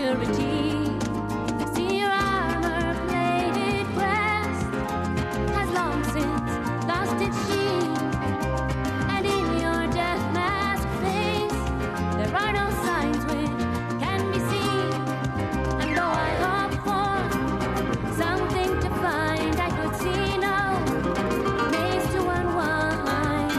purity. See your armor-plated crest has long since lost its sheen, and in your death mask face there are no signs which can be seen. And though I hope for something to find, I could see no maze to unwind.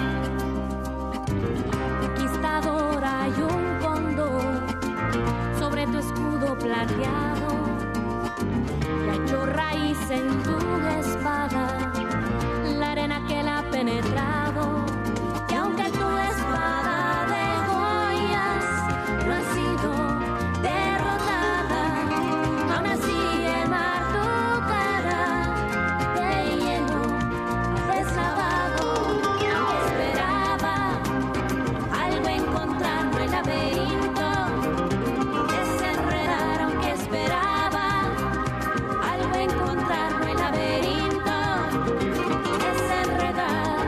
Conquistador, hay un cóndor sobre tu escudo plateado, que ha hecho raíz en tu espada la arena que la ha penetrado. Y aunque tu espada de joyas no ha sido derrotada, aún así el mar tu cara de hielo ha deslavado. Aunque esperaba algo encontrar, no hay laberinto desenredar. Aunque esperaba algo encontrar, no hay laberinto desenredar.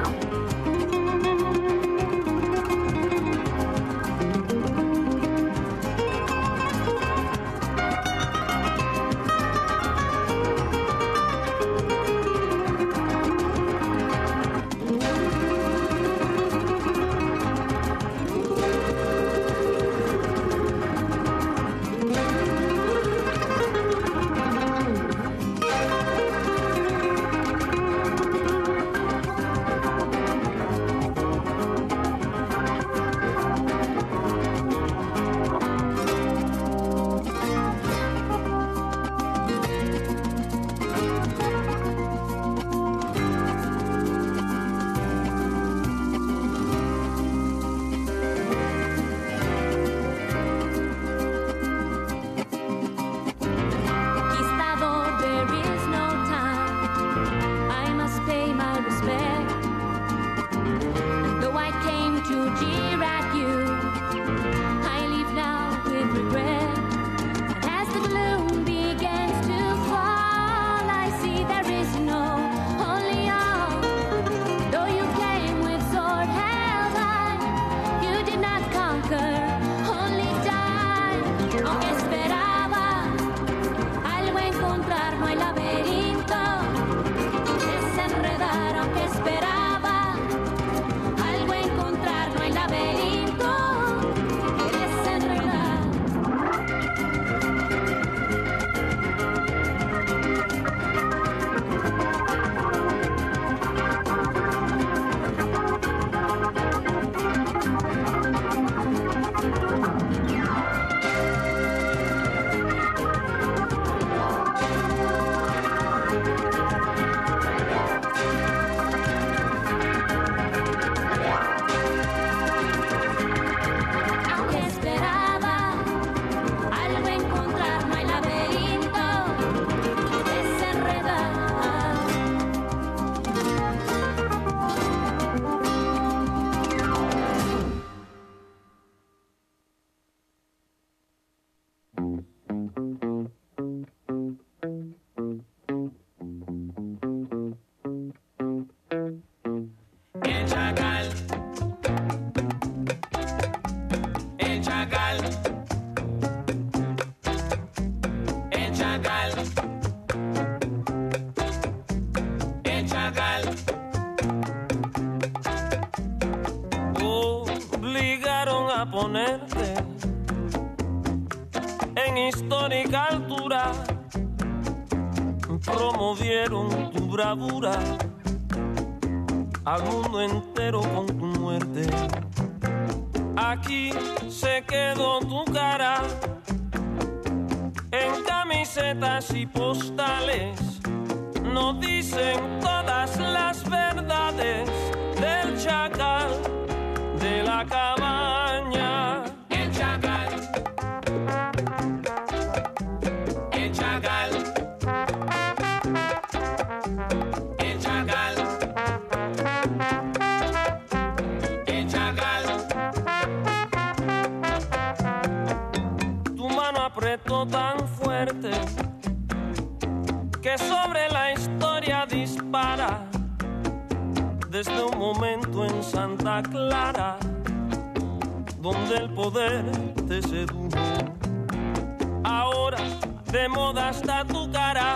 Conquistador, there is no time, I must pay my respect. And though I came to jeer at you, I leave now with regret. And as the gloom begins to fall, I see there is no only all. Though you came with sword held high, you did not conquer, only die. Aunque esperaba algo encontrar, no hay laberinto desenredar. Aunque esperaba algo encontrar, no hay laberinto desenredar. Aunque esperaba algo encontrar, no hay laberinto desenredar. El chacal, el chacal, el chacal, el chacal. Obligaron a ponerte en histórica altura, promovieron tu bravura al mundo entero con tu muerte. Aquí se quedó tu cara en camisetas y postales. No dicen todas las verdades del chacal de la cabaña. El chacal, el chacal, el chacal. El chacal. Tu mano apretó tan fuerte que sobre la historia dispara desde un momento en Santa Clara donde el poder te sedujo. Ahora Ahora de moda está tu cara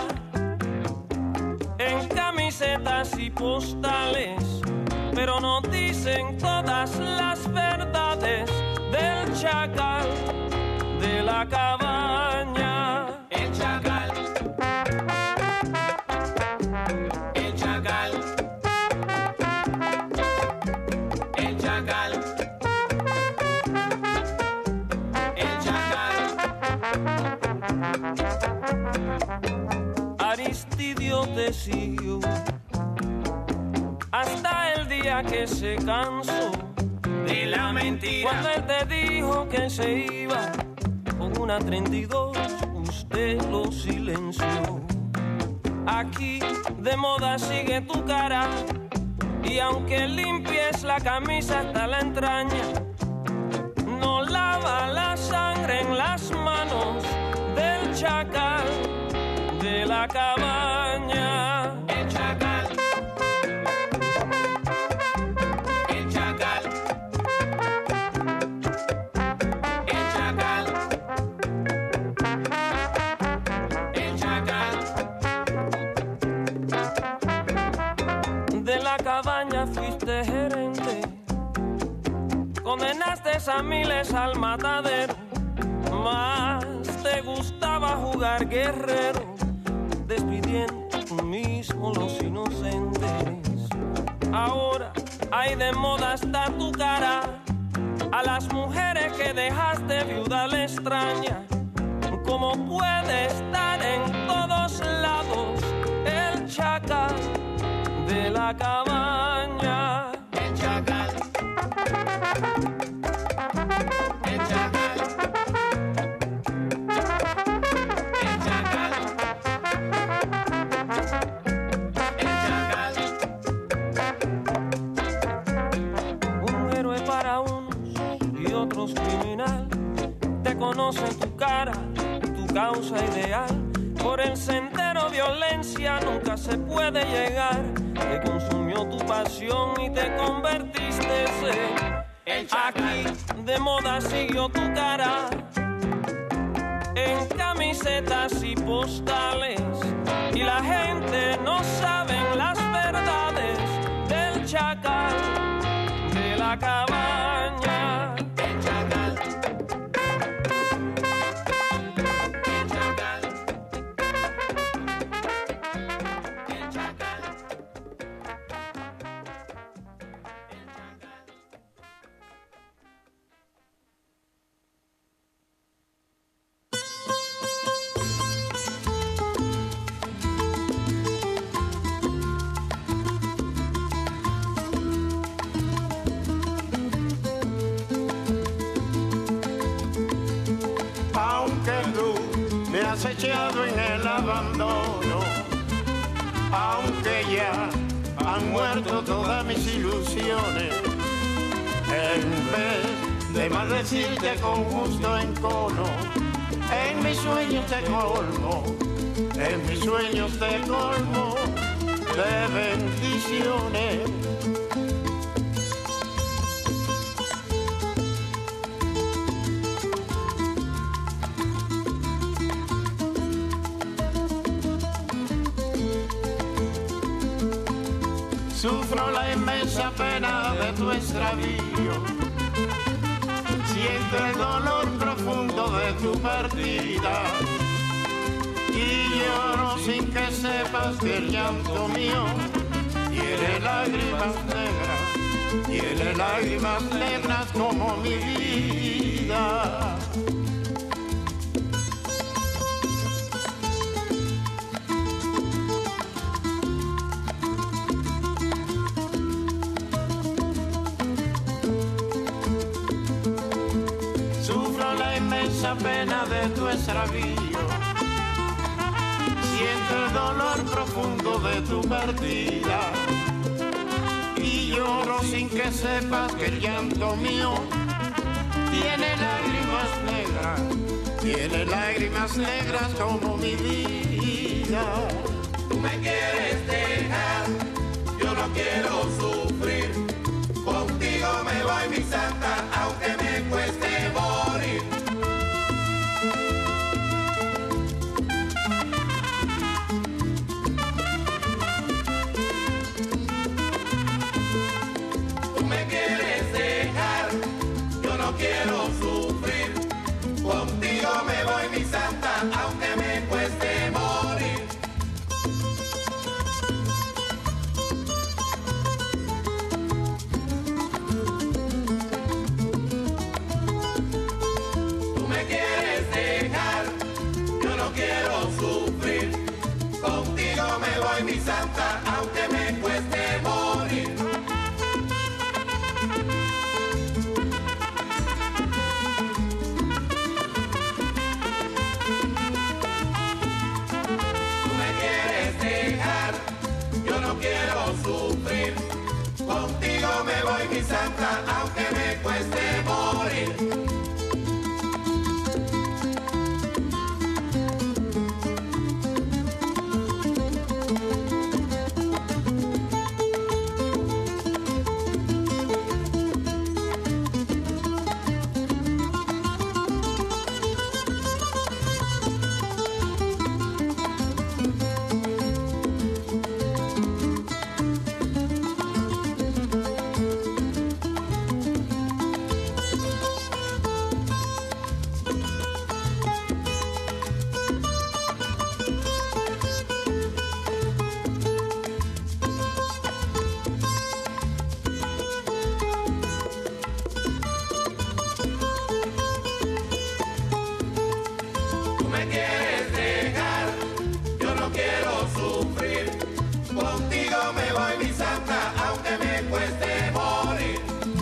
en camisetas y postales, pero no dicen todas las verdades del chacal de la cabaña. El chacal, el chacal, el chacal, el chacal. Aristidio te siguió hasta el día que se cansó De la mentira. cuando él te dijo que se iba con una 32, usted lo silenció. Aquí de moda sigue tu cara, y aunque limpies la camisa hasta la entraña, no lava la sangre en las manos del chacal de la cabaña. El chacal, el chacal, el chacal, el chacal. De la cabaña fuiste gerente, condenaste a miles al matadero, más te gustaba jugar guerrero, despidiendo tú mismo los inocentes. Ahora, ay, de moda está tu cara, a las mujeres que dejaste viuda le extraña. ¿Cómo puede estar en todos lados el chacal de la cabaña? El chacal, el chacal, el chacal, el chacal. Un héroe para unos y otros criminal. Te conocen tu cara, tu causa ideal. Por el sendero violencia nunca se puede llegar. Te consumió tu pasión y te convertiste en aquí. De moda siguió tu cara en camisetas y postales, y la gente no sabe las verdades del chacal de la cabaña. El chacal, el chacal, el chacal. Aunque tú me has echado en el abandono, aunque ya han muerto todas mis ilusiones, en vez de maldecirte con justo encono, en mis sueños te colmo, en mis sueños te colmo de bendiciones. Sufro la inmensa pena de tu extravío, siento el dolor profundo de tu partida, y lloro sin que sepas que el llanto mío tiene lágrimas negras como mi vida. La pena de tu extravío, siento el dolor profundo de tu partida, y lloro sin que sepas que el llanto mío tiene lágrimas negras como mi vida. Tú me quieres dejar, yo no quiero sufrir, contigo me voy mi santa, aunque me cueste morir. quieres dejar, yo no quiero sufrir. Contigo me voy, mi santa, aunque me cueste morir.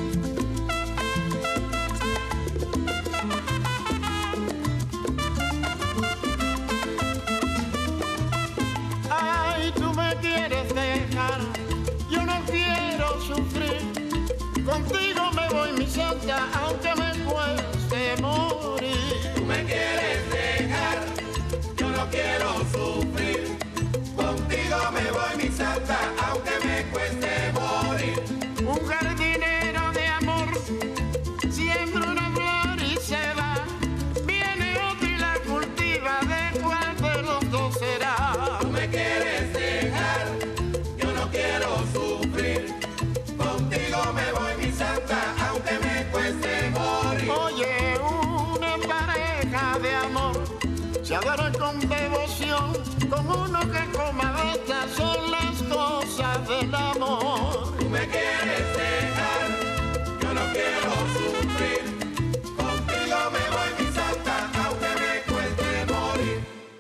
Ay, tú me quieres dejar, yo no quiero sufrir. Contigo me voy, mi santa, aunque me cueste morir. Tú me quieres dejar, yo no quiero sufrir. Contigo me voy, mi santa, aunque me cueste morir. Un jardinero de amor siembra una flor y se va. Viene otro y la cultiva, ¿de cuál de los dos será? Tú me quieres dejar, yo no quiero sufrir. Contigo me voy, mi santa, aunque me cueste morir. Oye, una pareja de amor se adora con devoción, con uno que coma de estas son las cosas del amor. Tú me quieres dejar, yo no quiero sufrir. Contigo me voy, mi santa, aunque me cueste morir.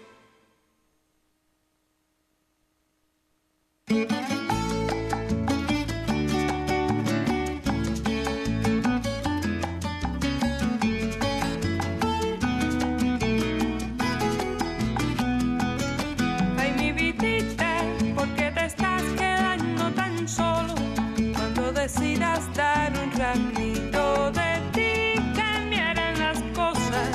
Ay, mi vidita, ¿por qué te estás quedando tan solo? Cuando decidas dar un ramito de ti, cambiarán las cosas.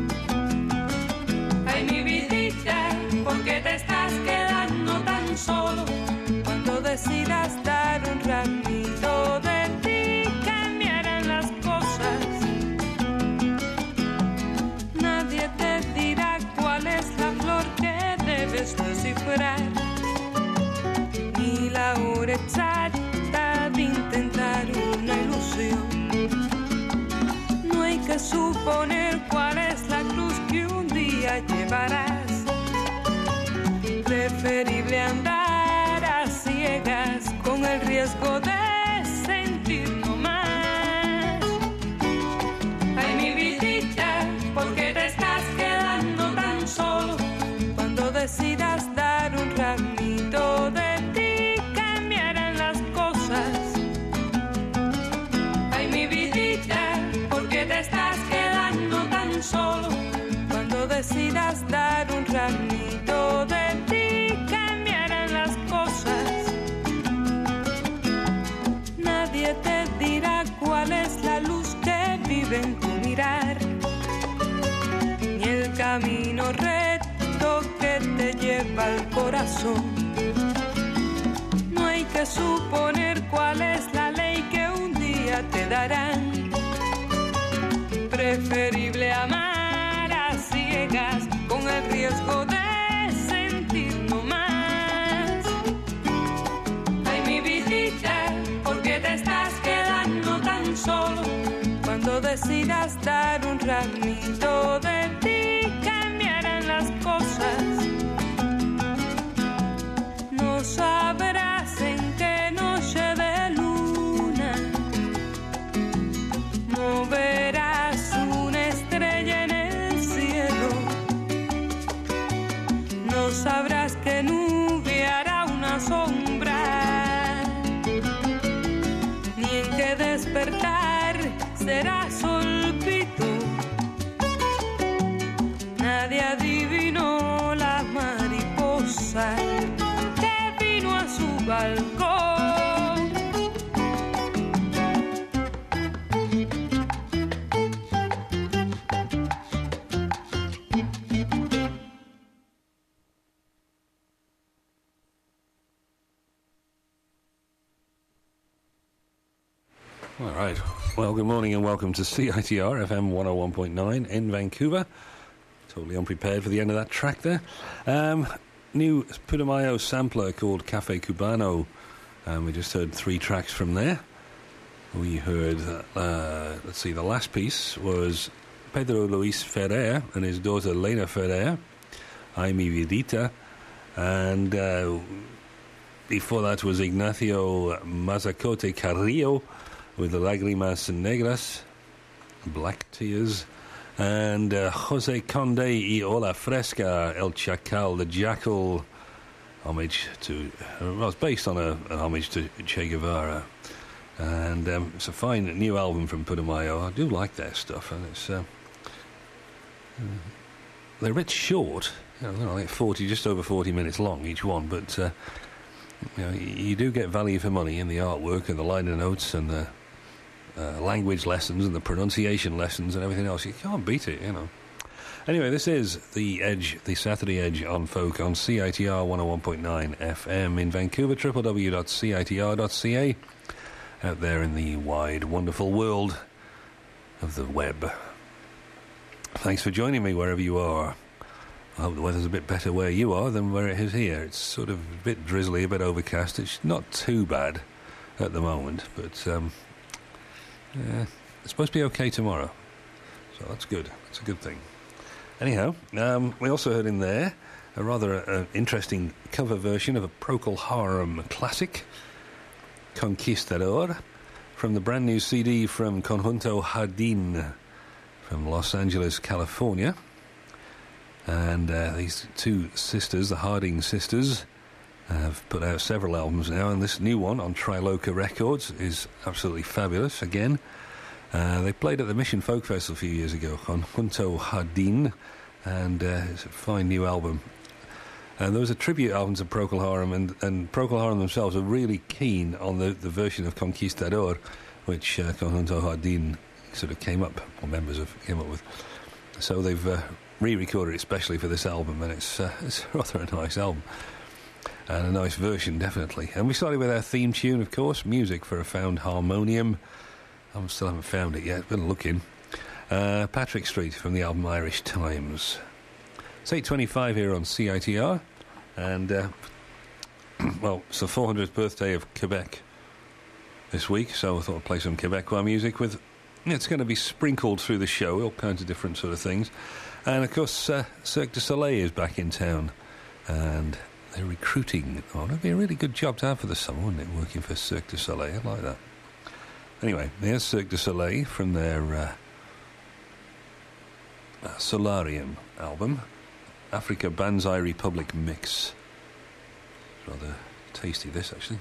Ay, mi vidita, ¿por qué te estás quedando tan solo? Cuando decidas dar un ramito de ti, cambiarán las cosas. Nadie te dirá cuál es la flor que debes descifrar, ni la hora exacta de intentar una ilusión. No hay que suponer cuál es la cruz que un día llevarás. Preferible andar a ciegas con el riesgo de sentir no más. Ay, mi vidita, ¿por qué te estás quedando tan solo? Cuando decidas dar un ramito de ti, cambiarán las cosas. Ay, mi vidita, ¿por qué te estás quedando tan solo? Cuando decidas dar un ramito de ti, cambiarán las cosas. Nadie te dirá cuál es la luz que vive en tu mirar, ni el camino recto que te lleva al corazón. No hay que suponer cuál es la ley que un día te darán. Preferible amar a ciegas con el riesgo de sentir no más. Ay, mi vidita, ¿por qué te estás quedando tan solo? Cuando decidas dar un ramito de ti, cambiarán las cosas. No sabrás en qué noche de luna moverás una estrella en el cielo. No sabrás qué nube hará una sombra, ni en qué despertar será solpito. Nadie adivinó la mariposa que vino a su balcón. All right. Well, good morning and welcome to CITR FM 101.9 in Vancouver. Totally unprepared for the end of that track there. New Putumayo sampler called Cafe Cubano. We just heard 3 tracks from there. We heard, let's see, the last piece was Pedro Luis Ferrer and his daughter Lena Ferrer, Ay Mi Vidita. And before that was Ignacio Mazacote Carrillo with the Lágrimas Negras, Black Tears. And Jose Conde y Ola Fresca, El Chacal, the Jackal, homage to... well, it's based on an homage to Che Guevara. And it's a fine new album from Putumayo. I do like their stuff, and it's... they're a bit short. You know, like 40, just over 40 minutes long, each one, but... you know, you do get value for money in the artwork and the liner notes and the language lessons and the pronunciation lessons and everything else. You can't beat it, you know. Anyway, this is The Edge, the Saturday Edge on Folk on CITR 101.9 FM in Vancouver, www.citr.ca, out there in the wide, wonderful world of the web. Thanks for joining me wherever you are. I hope the weather's a bit better where you are than where it is here. It's sort of a bit drizzly, a bit overcast. It's not too bad at the moment, but it's supposed to be okay tomorrow. So that's good. That's a good thing. Anyhow, we also heard in there a rather interesting cover version of a Procol Harum classic, Conquistador, from the brand new CD from Conjunto Jardín from Los Angeles, California. And these two sisters, the Harding sisters, have put out several albums now, and this new one on Triloka Records is absolutely fabulous. Again, they played at the Mission Folk Festival a few years ago, Conjunto Jardín, and it's a fine new album. And there was a tribute album to Procol Harum, and Procol Harum themselves are really keen on the version of Conquistador, which Conjunto Jardín sort of came up, or members came up with. So they've re-recorded it especially for this album, and it's rather a nice album. And a nice version, definitely. And we started with our theme tune, of course, Music for a Found Harmonium. I still haven't found it yet, been looking. Patrick Street from the album Irish Times. It's 8:25 here on CITR, and, well, it's the 400th birthday of Quebec this week, so I thought I'd play some Quebecois music with... It's going to be sprinkled through the show, all kinds of different sort of things. And, of course, Cirque du Soleil is back in town, and they're recruiting. Oh, that'd be a really good job to have for the summer, wouldn't it, working for Cirque du Soleil? I'd like that. Anyway, here's Cirque du Soleil from their Solarium album, Africa Banzai Republic Mix. It's rather tasty, this, actually.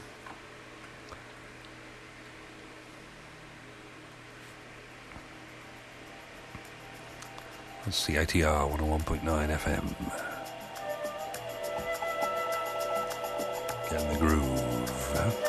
CITR 101.9 FM. Get in the groove.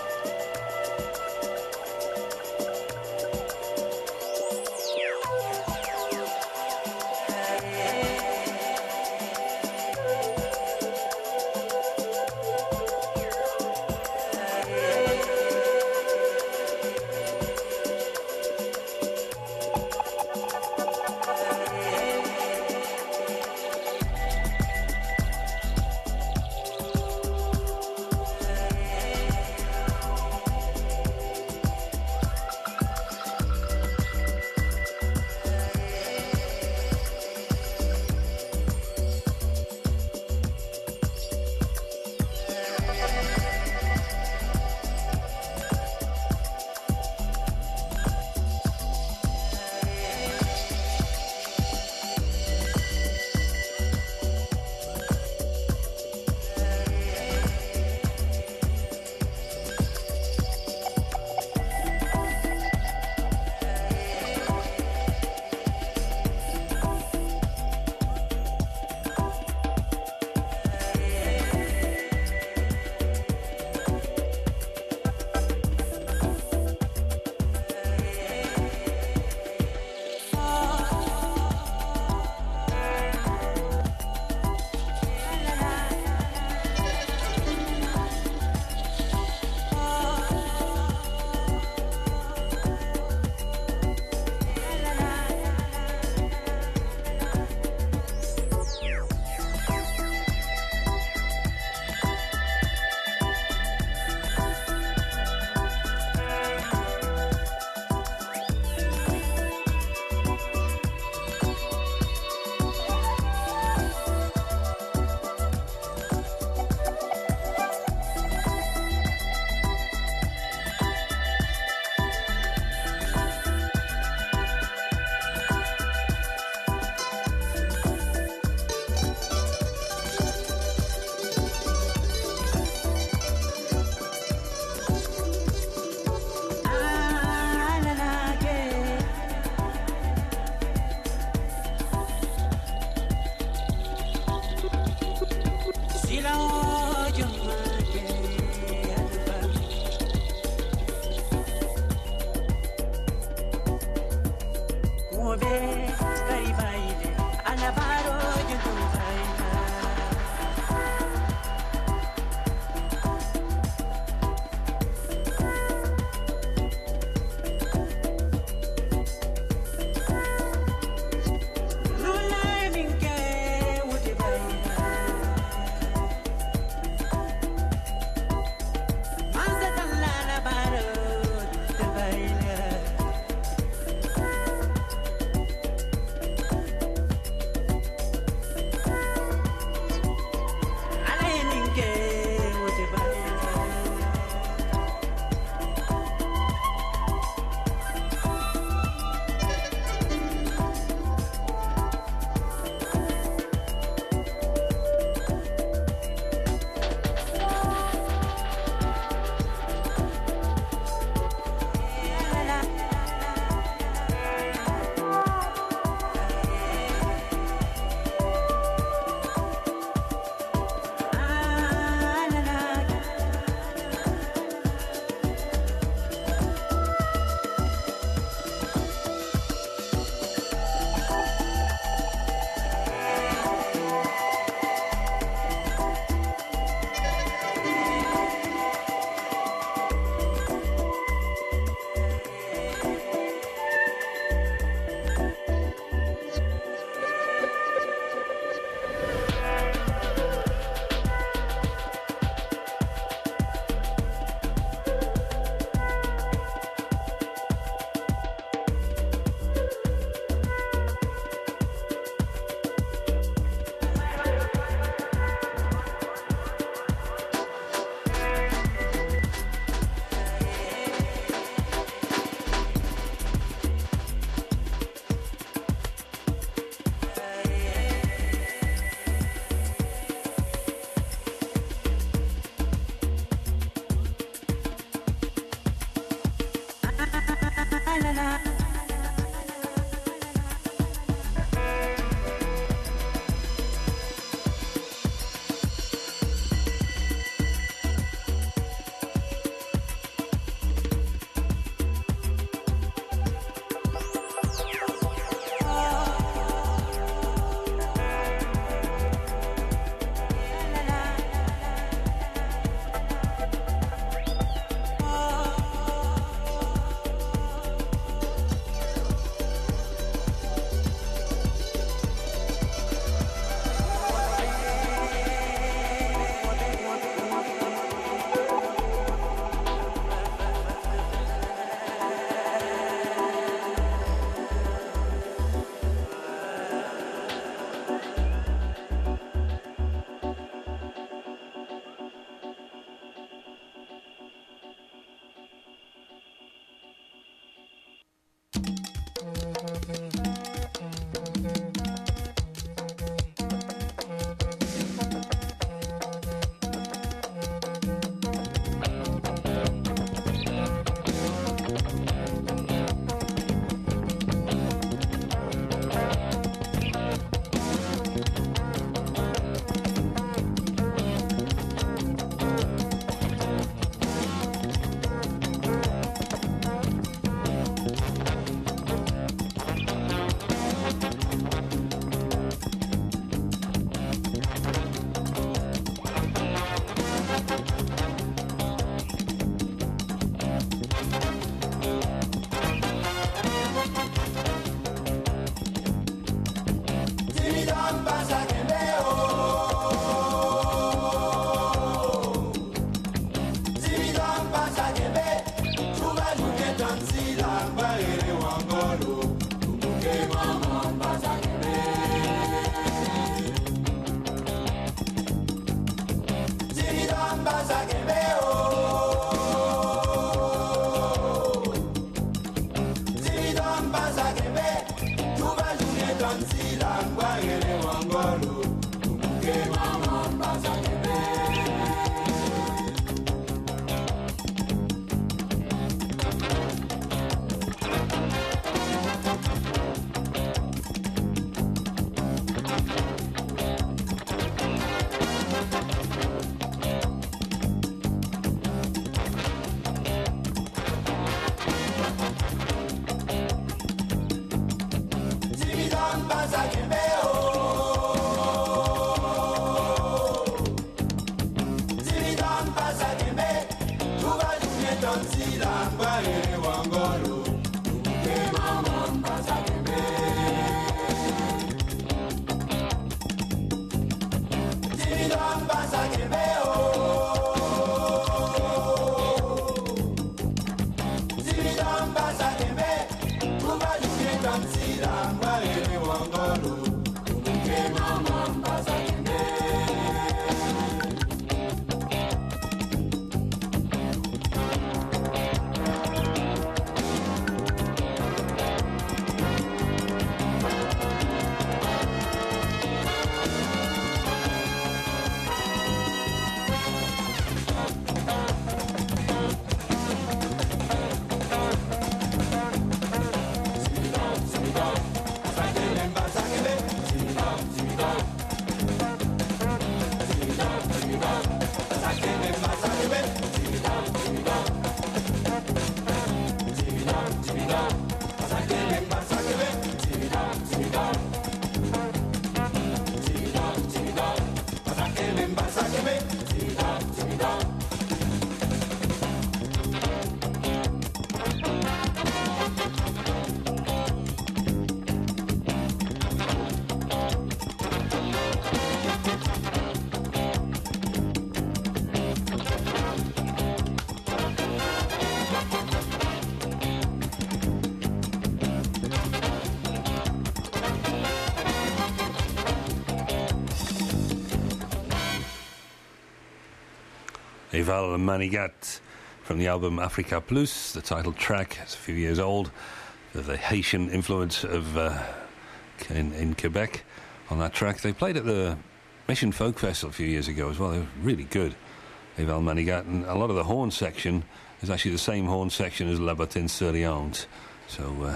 Eval Manigat from the album Africa Plus, the title track. It's a few years old. The Haitian influence of in Quebec on that track. They played at the Mission Folk Festival a few years ago as well. They were really good, Eval Manigat. And a lot of the horn section is actually the same horn section as La Bottine sur Liante. So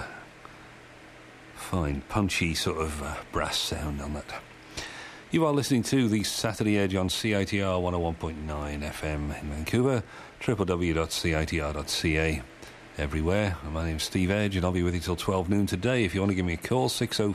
fine, punchy sort of brass sound on that. You are listening to the Saturday Edge on CITR 101.9 FM in Vancouver, www.citr.ca, everywhere. My name's Steve Edge, and I'll be with you till 12 noon today. If you want to give me a call,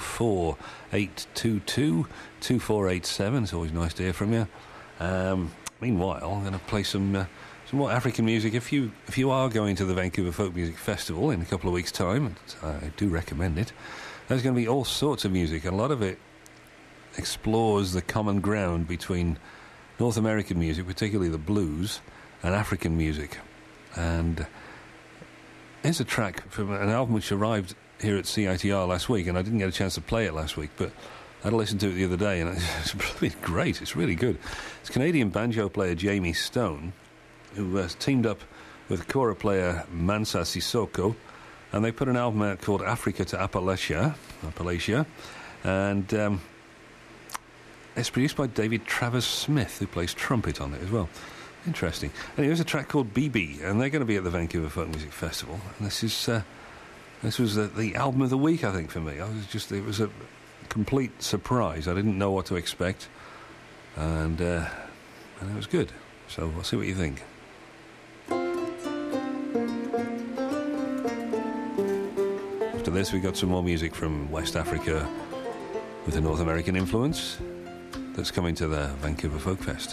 604-822-2487. It's always nice to hear from you. Meanwhile, I'm going to play some more African music. If you are going to the Vancouver Folk Music Festival in a couple of weeks' time, I do recommend it, there's going to be all sorts of music, and a lot of it explores the common ground between North American music, particularly the blues, and African music. And here's a track from an album which arrived here at CITR last week, and I didn't get a chance to play it last week, but I had to listen to it the other day, and it's really great. It's really good. It's Canadian banjo player Jamie Stone, who has teamed up with kora player Mansa Sissoko, and they put an album out called Africa to Appalachia, and it's produced by David Travers Smith, who plays trumpet on it as well. Interesting. And here's a track called BB, and they're going to be at the Vancouver Folk Music Festival. And this was the album of the week, I think, for me. It was a complete surprise. I didn't know what to expect, and it was good. So we'll see what you think. After this, we got some more music from West Africa with a North American influence that's coming to the Vancouver Folk Fest.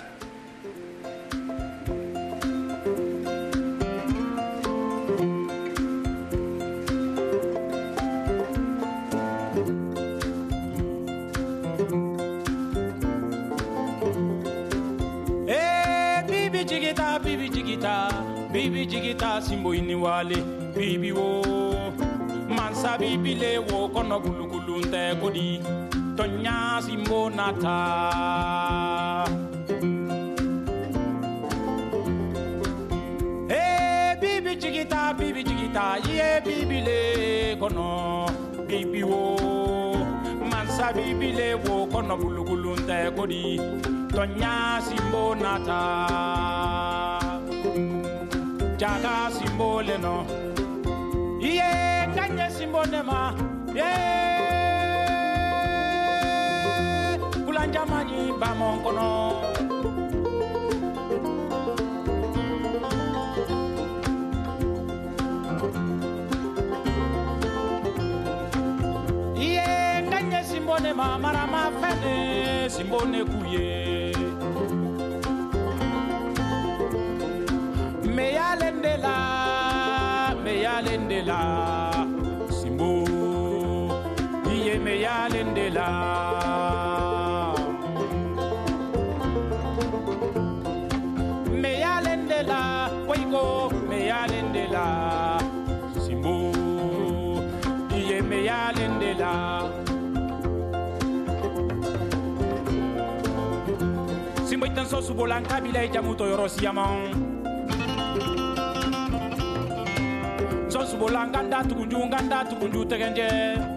Bibi jigita simbo iniwale bibi wo mansa bibi le wo kono gulugulu nte kodi tonya simbo nata bibi jigita ye bibi le kono bibi wo mansa bibi le wo kono gulugulu nte kodi tonya simbo nata Jaga simbole no Iye kanye simbole ma Kulanja mani ba monkono Iye kanye simbole ma marama fene simbole kuye Meyalendela Simbo Iye meyalendela Meyalendela Koiko meyalendela Simbo Iye meyalendela Simbo itanso subolanka bila jamuto yorosiyamon Subola nganda tukunju tegenje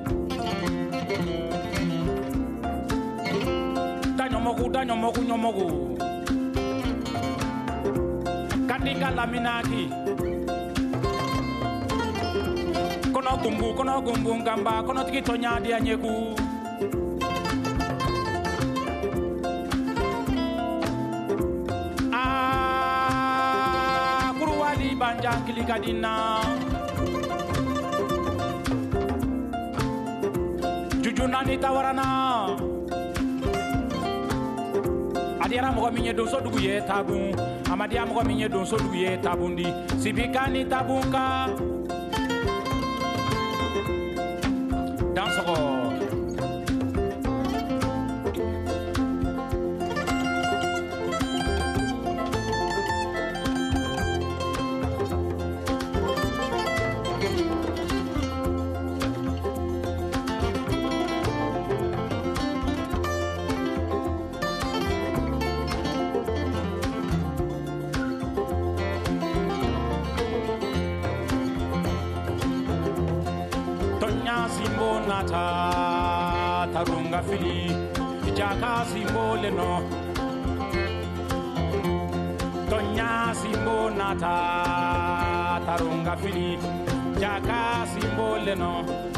danyomoku kandika laminaki kono gumbu ngamba kono tikitonya dia nyeku kuruwali banja kilikadina Jujunani tawarana Adiara mogo minye don so dugu ye tabun Amadia mogo minye don so dugu ye tabundi Sibikani tabunka Dansoko nata tarunga fili jaka simbole no tonya simbo nata tarunga fili jaka simbole no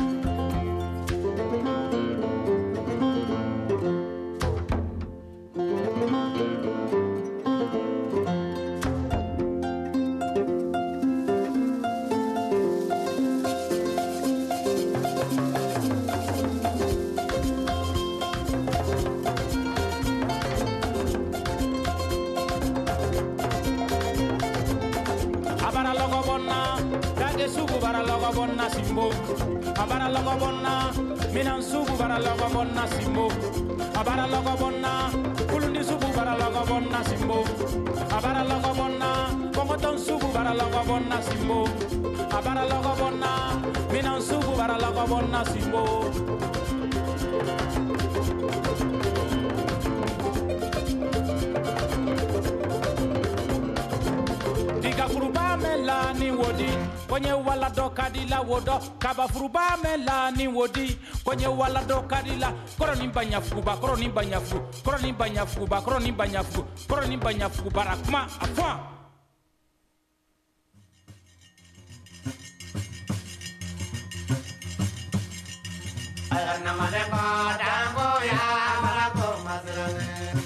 bonna simbo abara logo bonna minan subu bara logo bonna simbo abara logo bonna kulundi subu bara logo bonna simbo abara logo bonna kongoton subu bara logo bonna simbo abara logo bonna minan subu bara logo bonna simbo furuba mela ni wodi kwenye wala do kadila wodo kaba furuba mela ni wodi kwenye wala do kadila koroni banyafuba koroni banyafu koroni banyafuba koroni banyafu koroni banyafu barakma afwa ayana maleko dango ya malako mazrane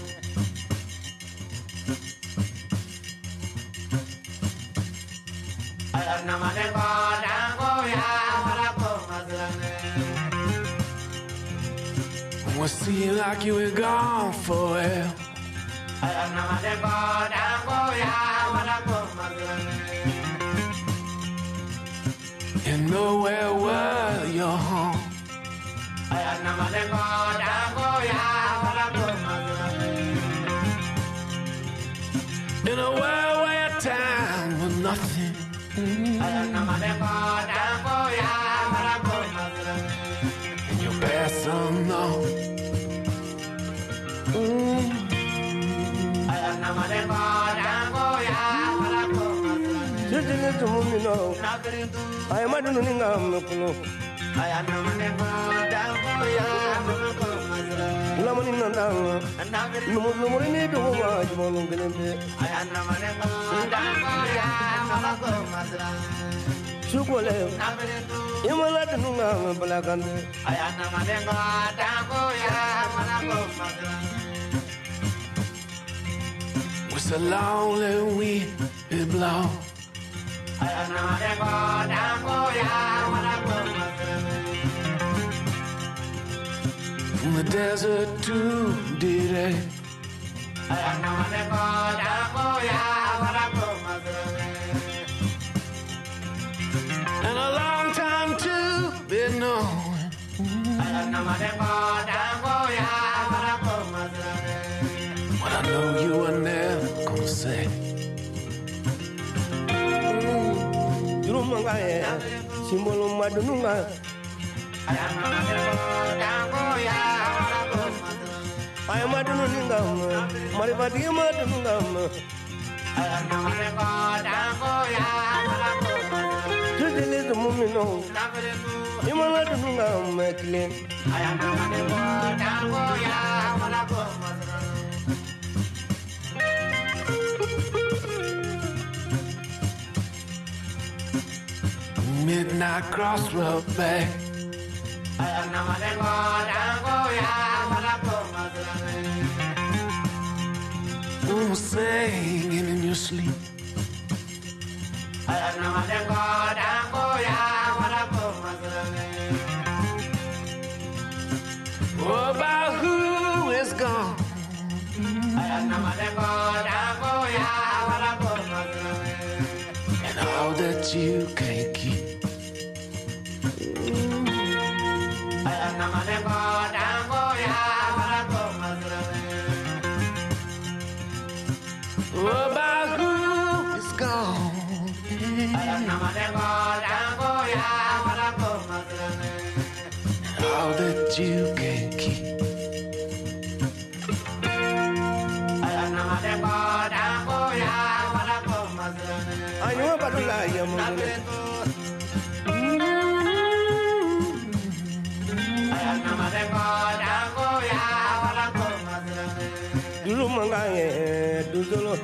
ayana maleko dango ya malako mazrane. It seemed like you were gone forever. Ayana maleko dango ya malako mazrane. And nowhere were your home. Ayana maleko dango ya malako mazrane. In a world where time was nothing. Ayana maleko dango ya malako mazrane. And your best unknown. Ayana maleko dango ya malako mazrane. Sitting to Mumino, I am not doing Ayana maleko dango ya malako mazrane. Lamanina, Lumuni to watch Molungan, Ayana maleko dango ya malako mazrane. Chukole, Yamaladunga, Balagan. Ayana maleko dango ya malako mazrane. Was a lonely wind it blow. Ayana maleko dango ya malako mazrane. From the desert to Dide. Ayana maleko dango ya malako mazrane. And a long time to be known. Ayana maleko dango ya malako mazrane. What I know you were never gonna say. Jurumanga, Simbolo Madunga. Ayana maleko dango ya malako mazrane. I am Maduningam, Marivati Madungam. Ayana maleko dango ya malako mazrane. Sitting to Mumino, Yamaladunga, Maclean. Ayana maleko dango ya malako mazrane. Midnight crossroad back. Ayana maleko dango ya malako mazrane. Singing in your sleep. Ayana maleko dango ya malako mazrane. Oh, about who is gone. Ayana maleko dango ya malako mazrane. And all that you can't keep. Ayana maleko dango ya malako mazrane. Oh, about who is gone. Ayana maleko dango ya malako mazrane. And all that you can't keep. Ayana maleko dango ya malako mazrane. I know about Yaman. Dulu mangaye dulu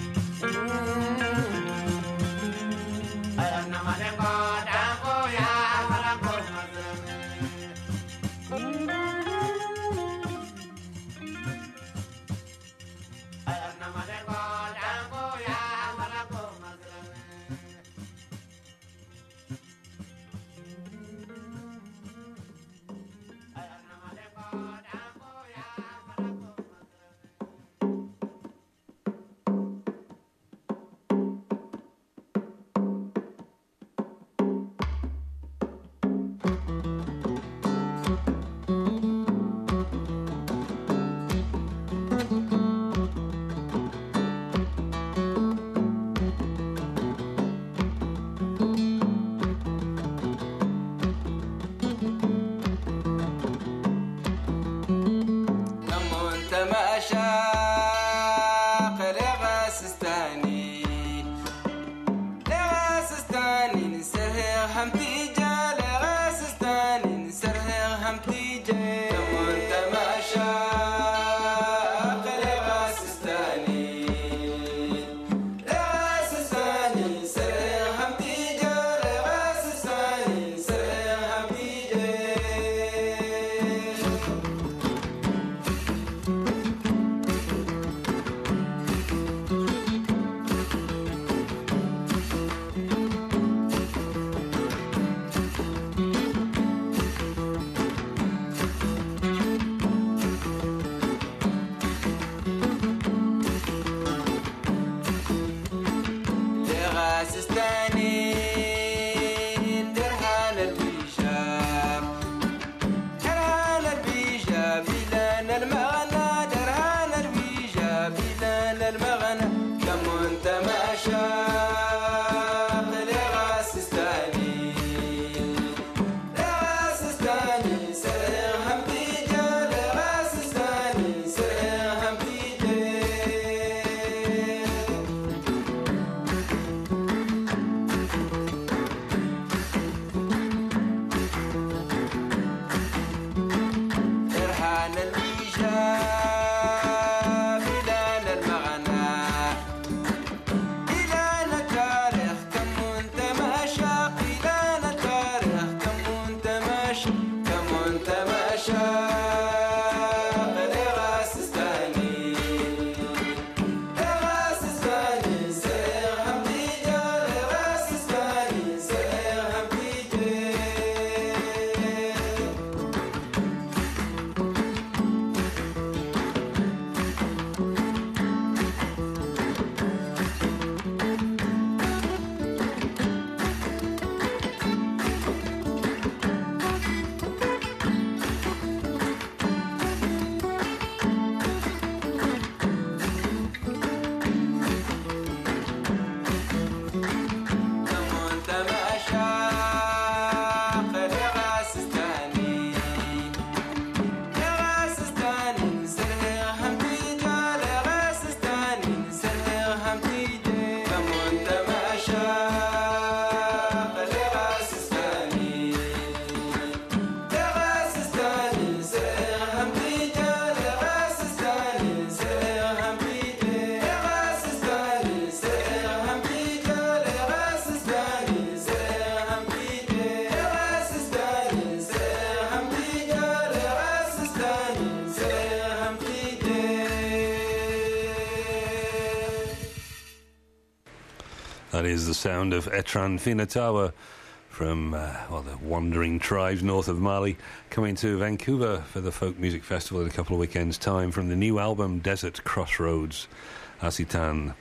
That is the sound of Etran Finatawa from the wandering tribes north of Mali, coming to Vancouver for the Folk Music Festival in a couple of weekends' time from the new album Desert Crossroads, Asitan.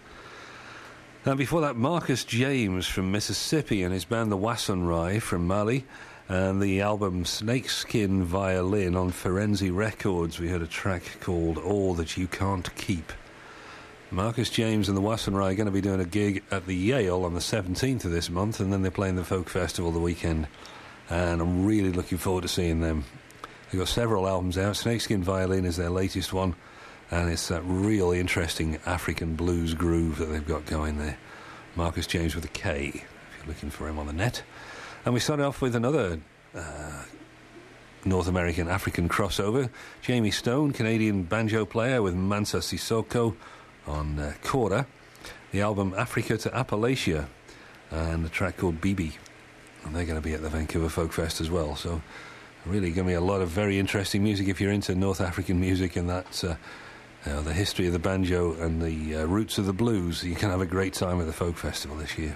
And before that, Marcus James from Mississippi and his band the Wassunrai from Mali, and the album Snakeskin Violin on Ferenzi Records. We heard a track called All That You Can't Keep. Marcus James and the Wassunrai are going to be doing a gig at the Yale on the 17th of this month, and then they're playing the Folk Festival the weekend, and I'm really looking forward to seeing them. They've got several albums out. Snakeskin Violin is their latest one, and it's that really interesting African blues groove that they've got going there. Marcus James with a K, if you're looking for him on the net. And we started off with another North American African crossover. Jamie Stone, Canadian banjo player with Mansa Sissoko on Kora. The album Africa to Appalachia, and a track called Bibi. And they're going to be at the Vancouver Folk Fest as well, so really going to be a lot of very interesting music if you're into North African music and that's the history of the banjo and the roots of the blues. You can have a great time at the Folk Festival this year.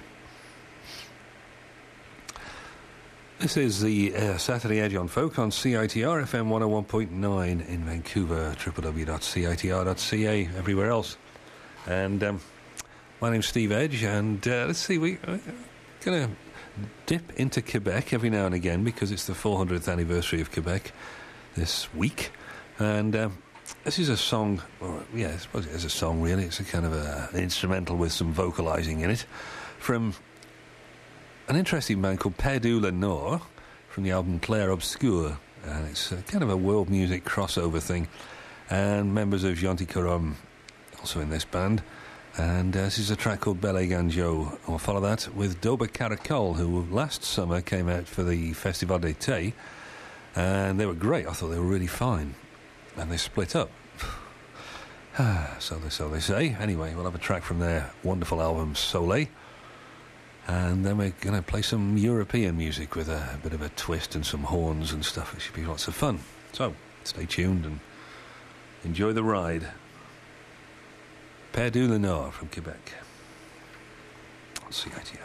This is the Saturday Edge on Folk on CITR FM 101.9 in Vancouver, www.citr.ca, everywhere else. And my name's Steve Edge, and let's see, we're going to dip into Quebec every now and again because it's the 400th anniversary of Quebec this week. And this is a song, I suppose it is a song really. It's a kind of an instrumental with some vocalising in it from an interesting band called Perdu le Nord from the album Clair Obscur. And it's kind of a world music crossover thing. And members of Gentil Corum also in this band. And this is a track called Belle Ganjo. We'll follow that with Doba Caracol, who last summer came out for the Festival d'été, and they were great. I thought they were really fine, and they split up. So they say. Anyway, we'll have a track from their wonderful album Soleil, and then we're going to play some European music with a bit of a twist and some horns and stuff. It should be lots of fun. So stay tuned and enjoy the ride. Perdu le Nord from Quebec. CITR.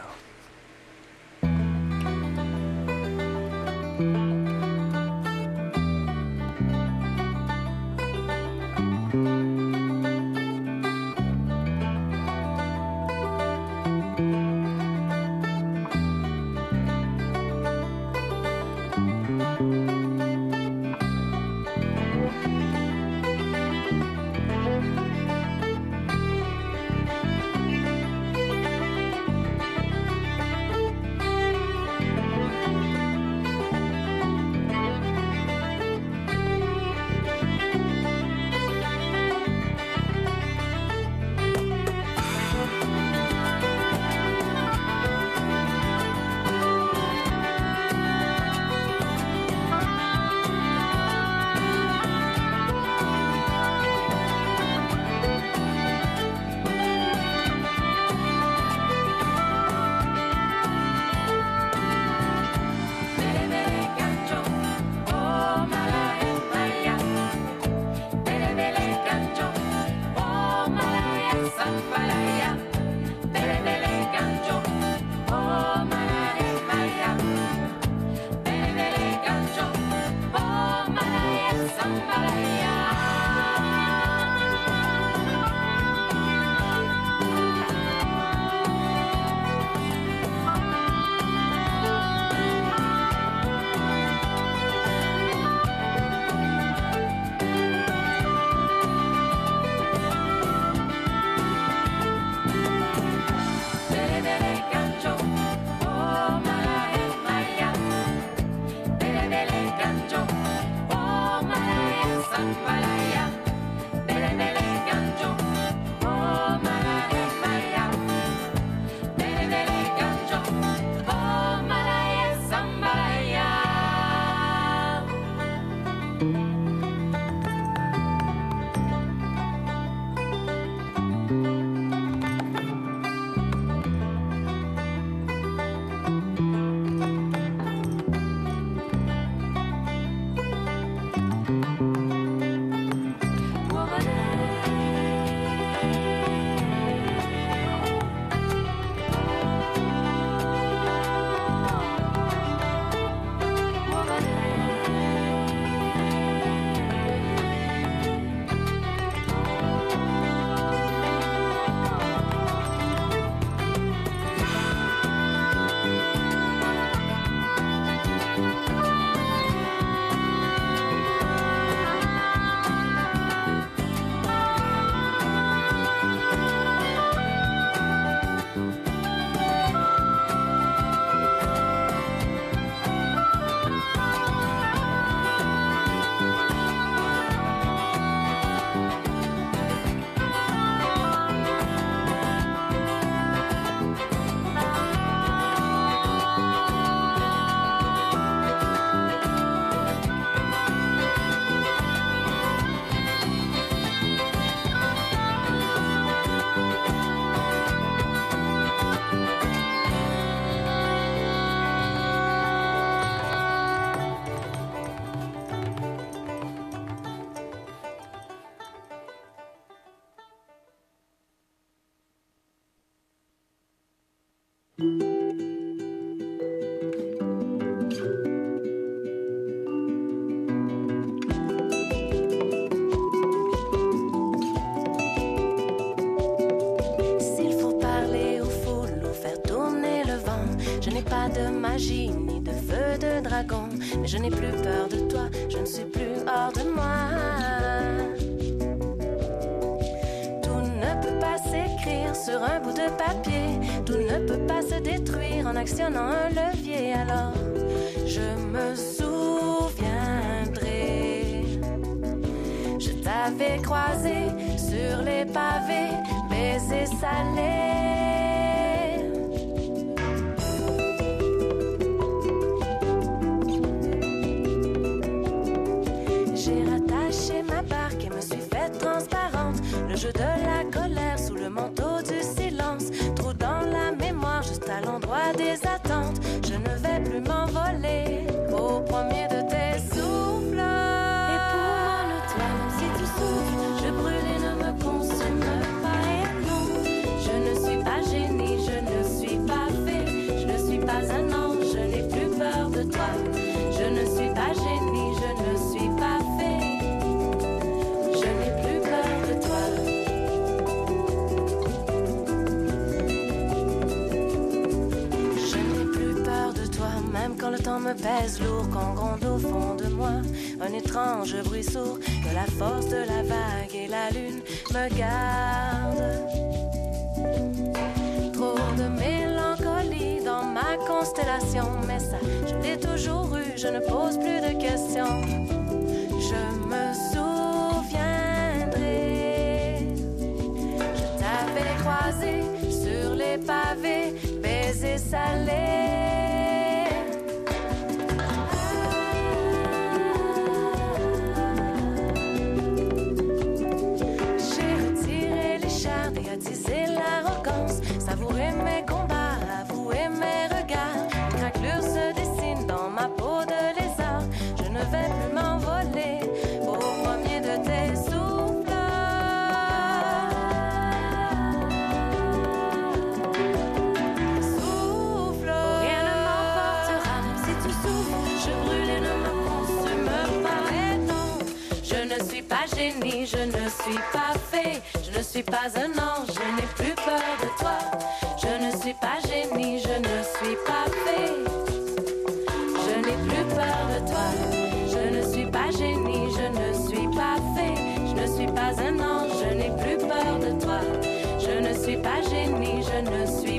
de magie ni de feu de dragon. Mais je n'ai plus peur de toi, je ne suis plus hors de moi. Tout ne peut pas s'écrire sur un bout de papier. Tout ne peut pas se détruire en actionnant un levier. Alors je me souviendrai. Je t'avais croisé sur les pavés, baiser salé. J'ai rattaché ma barque et me suis faite transparente. Le jeu de la colère sous le manteau du silence. Trou dans la mémoire, juste à l'endroit des attentes. Je ne vais plus m'envoler au premier de tes souffles. Et pour toi, même si tu souffles, je brûle et ne me consume pas. Et non, je ne suis pas génie, je ne suis pas fait. Je ne suis pas un ange, je n'ai plus peur de toi. Je ne suis pas génie, je ne suis pas fait. Je n'ai plus peur de toi. Je n'ai plus peur de toi, même quand le temps me pèse lourd, quand gronde au fond de moi un étrange bruit sourd, que la force de la vague et la lune me gardent. Trop de mélancolie dans ma constellation, mais ça, je l'ai toujours eu, je ne pose plus de questions. Je me souviendrai. Je t'avais croisé sur les pavés, baiser salé. J'ai retiré l'écharpe et attisé l'arrogance, savouré mes combats, avoué mes regards. Une craquelure se dessine dans ma peau de lézard. Je ne vais plus m'envoler au premier de tes souffles. Souffle, rien ne m'emportera, même si tu souffles. Je brûle et ne me consume pas. Et non, je ne suis pas génie, je ne suis pas fait. Je ne suis pas un ange, je n'ai plus peur de toi. Je ne suis pas génie, je ne suis pas fait. Je n'ai plus peur de toi. Je ne suis pas génie, je ne suis pas fait. Je ne suis pas un ange, je n'ai plus peur de toi. Je ne suis pas génie, je ne suis